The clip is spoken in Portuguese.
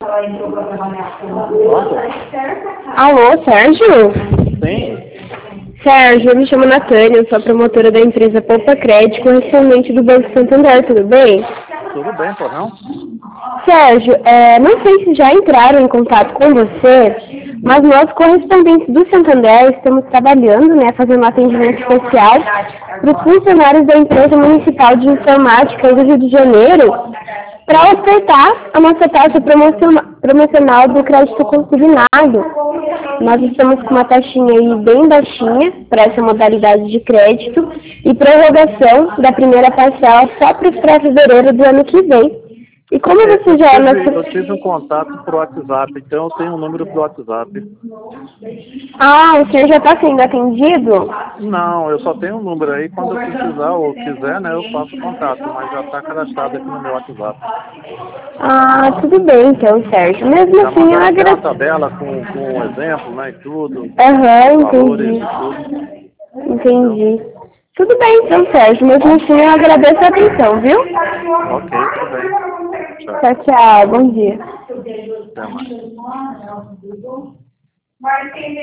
Alô, Sérgio? Sim, Sérgio, eu me chamo Natânia, eu sou a promotora da empresa Poupa Crédito, correspondente do Banco Santander, tudo bem? tudo bem, por não? Sérgio, não sei se já entraram em contato com você, mas nós, correspondentes do Santander, estamos trabalhando, fazendo um atendimento especial para os funcionários da empresa municipal de informática do Rio de Janeiro, para ofertar a nossa taxa promocional do crédito consignado. Nós estamos com uma taxinha aí bem baixinha para essa modalidade de crédito e prorrogação da primeira parcela só para fevereiro do ano que vem. E como você já é Eu tive um contato por WhatsApp, então eu tenho um número pro WhatsApp. Ah, o senhor já está sendo atendido? Não, eu só tenho um número aí, quando eu precisar ou quiser, né, eu faço contato, mas já está cadastrado aqui no meu WhatsApp. Ah, tudo bem então, Sérgio. Mesmo Já assim, eu mandaram até uma agradeço. tabela com um exemplo, né, e tudo, Aham, os valores entendi. e tudo, entendeu? Entendi. Tudo bem então, Sérgio. Mesmo assim, eu agradeço a atenção, viu? Ok, tudo bem. Tchau. Tchau, tchau. Bom dia. Até mais.